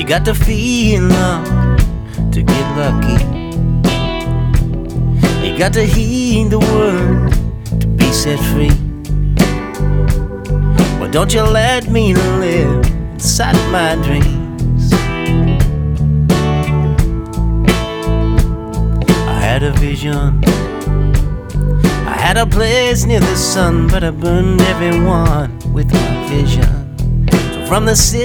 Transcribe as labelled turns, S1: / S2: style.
S1: You got to feel luck to get lucky. You got to heed the word to be set free. Well, don't you let me live inside my dreams. I had a vision, I had a place near the sun, but I burned everyone with my vision. So from the city